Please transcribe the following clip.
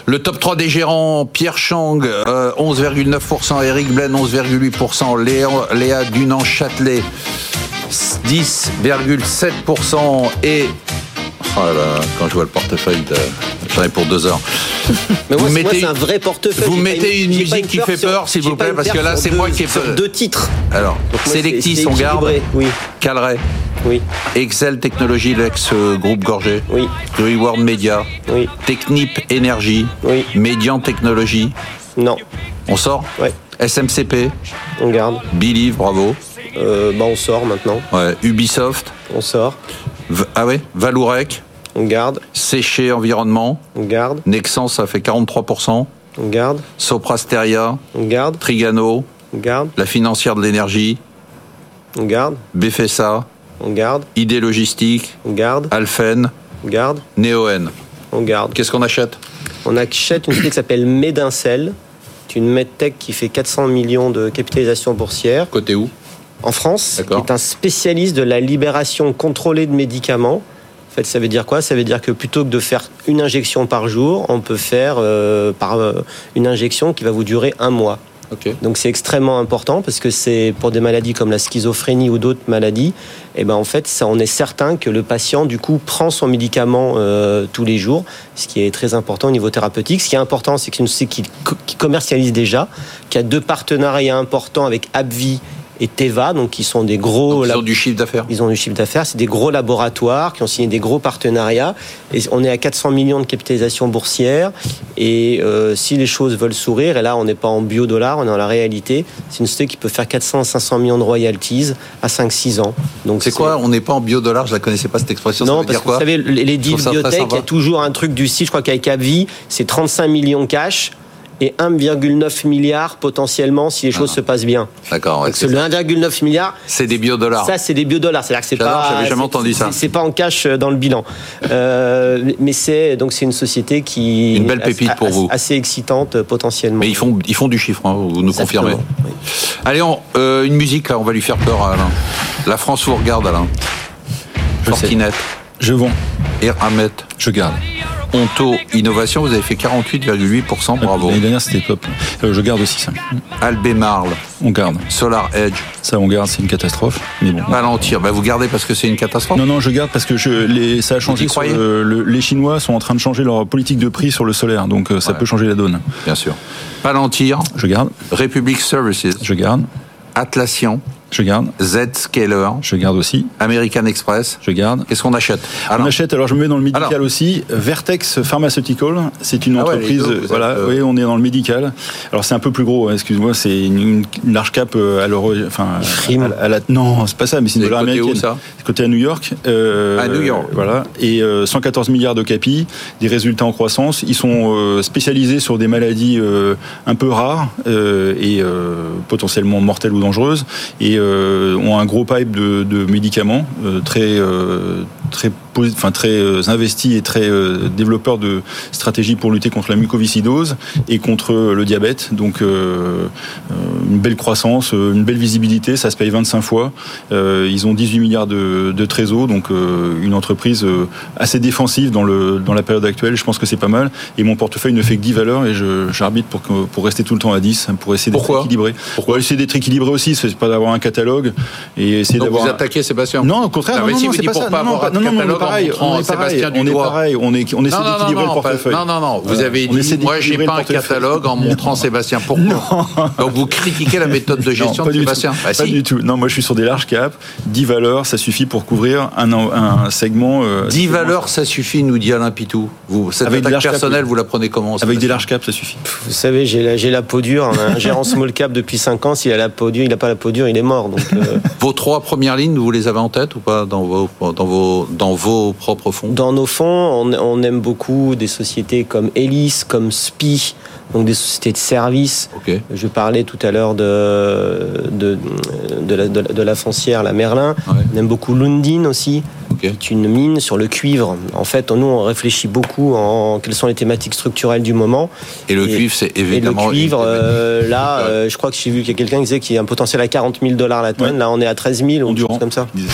Le top 3 des gérants, Pierre Chang, 11,9%, Eric Blaine, 11,8%, Léa Dunant-Châtelet, 10,7%, et... Oh là là, quand je vois le portefeuille, j'en ai pour 2 heures. Mais moi, c'est un vrai portefeuille. Vous mettez une musique qui fait peur, s'il vous plaît, parce que là, c'est moi qui ai peur. 2 titres. Alors, Selectis, on garde. Oui. Calray. Oui. Excel Technologies, l'ex-groupe Gorgé. Oui. Reward Media. Oui. Technip Énergie. Oui. Médian Technologies. Non. On sort. Oui. SMCP. On garde. Believe, bravo. On sort maintenant. Ouais. Ubisoft. On sort. Ah ouais. Valourec. On garde. Séché Environnement. On garde. Nexans, ça fait 43%. On garde. Soprasteria. On garde. Trigano. On garde. La financière de l'énergie. On garde. Befesa. On garde. ID Logistique. On garde. Alphen. On garde. Neoen. On garde. Qu'est-ce qu'on achète? On achète une société qui s'appelle Medincell. C'est une medtech qui fait 400 millions de capitalisation boursière. Côté où? En France, qui D'accord. est un spécialiste de la libération contrôlée de médicaments. En fait, ça veut dire quoi? Ça veut dire que plutôt que de faire une injection par jour, on peut faire une injection qui va vous durer 1 mois. Okay. Donc c'est extrêmement important parce que c'est pour des maladies comme la schizophrénie ou d'autres maladies. Et ben en fait, on est certain que le patient du coup prend son médicament tous les jours, ce qui est très important au niveau thérapeutique. Ce qui est important, c'est que c'est une société qui commercialise déjà, qui a 2 partenariats importants avec AbbVie et Teva, donc qui sont des gros... Donc, ils ont du chiffre d'affaires. Ils ont du chiffre d'affaires, c'est des gros laboratoires qui ont signé des gros partenariats. Et on est à 400 millions de capitalisation boursière. Et si les choses veulent sourire, et là on n'est pas en bio-dollar, on est dans la réalité, c'est une société qui peut faire 400-500 millions de royalties à 5-6 ans. Donc c'est quoi? On n'est pas en bio-dollar, je la connaissais pas cette expression. Non, ça veut parce dire que quoi? vous savez, les deals biotech, il y a toujours un truc du style, je crois qu'avec AbbVie, c'est 35 millions cash. Et 1,9 milliard potentiellement si les choses se passent bien. D'accord. Ouais, donc le 1,9 milliard, c'est des bio-dollars. Ça, c'est des bio-dollars. C'est-à-dire que c'est pas. J'avais jamais entendu ça. C'est pas en cash dans le bilan. Mais c'est une société qui. Une belle pépite pour vous. Assez excitante potentiellement. Mais ils font du chiffre. Hein, vous nous Exactement. confirmez. Oui. Allez, une musique là, on va lui faire peur à Alain. La France vous regarde, Alain. Fortinet. Je vends. Eramet. Je garde. Onto Innovation, vous avez fait 48,8%, bravo. L'année dernière, c'était top. Je garde aussi ça. Albemarle. On garde. Solar Edge. Ça, on garde, c'est une catastrophe. Mais bon. Palantir, vous gardez parce que c'est une catastrophe? Non, je garde parce que ça a changé. Les Chinois sont en train de changer leur politique de prix sur le solaire, donc ça peut changer la donne. Bien sûr. Palantir. Je garde. Republic Services. Je garde. Atlassian. Je garde. Zscaler. Je garde aussi. American Express. Je garde. Qu'est-ce qu'on achète? On achète, alors je me mets dans le médical aussi. Vertex Pharmaceutical, c'est une entreprise. Oui, on est dans le médical. Alors c'est un peu plus gros, excuse-moi, c'est une large cap à l'euro. Enfin, non, c'est pas ça, mais c'est une dollar américaine. Où, ça? C'est côté à New York. À New York. Voilà. Et 114 milliards de capi, des résultats en croissance. Ils sont spécialisés sur des maladies un peu rares et potentiellement mortelles ou dangereuses. Et ont un gros pipe de médicaments très investis et très développeurs de stratégies pour lutter contre la mucoviscidose et contre le diabète. Donc une belle croissance, une belle visibilité, ça se paye 25 fois. Ils ont 18 milliards de trésor, donc une entreprise assez défensive dans la période actuelle. Je pense que c'est pas mal. Et mon portefeuille ne fait que 10 valeurs et j'arbitre pour rester tout le temps à 10, pour essayer d'être équilibré. Pourquoi essayer d'être équilibré aussi, c'est pas d'avoir un catalogue et essayer donc d'avoir. Vous attaquez Sébastien? Non, au contraire. Non, si non, vous dites pour pas avoir un catalogue en montrant Sébastien du doigt. Pareil, on essaie d'équilibrer le portefeuille. Non. Vous avez dit, moi, j'ai pas un catalogue en montrant Sébastien. Pourquoi? Donc vous critiquez la méthode de gestion de Sébastien? Pas du tout. Non, moi, je suis sur des larges caps. 10 valeurs, ça suffit pour couvrir un segment. 10 valeurs, ça suffit, nous dit Alain Pitou. Cette attaque personnelle, vous la prenez comment? Avec des larges caps, ça suffit. Vous savez, j'ai la peau dure. Un gérant small cap depuis 5 ans, s'il a la peau dure, il n'a pas la peau dure, il est mort. Donc, Vos 3 premières lignes, vous les avez en tête ou pas dans vos propres fonds? Dans nos fonds, on aime beaucoup des sociétés comme Elis, comme SPI, donc des sociétés de services. Okay. Je parlais tout à l'heure de la foncière, la Merlin. Ouais. On aime beaucoup Lundin aussi. Okay. C'est une mine sur le cuivre. En fait, nous, on réfléchit beaucoup en quelles sont les thématiques structurelles du moment. Et le cuivre, c'est évidemment... Et le cuivre, je crois que j'ai vu qu'il y a quelqu'un qui disait qu'il y a un potentiel à $40 000 la tonne. Ouais. Là, on est à 13 000 ou quelque chose comme ça.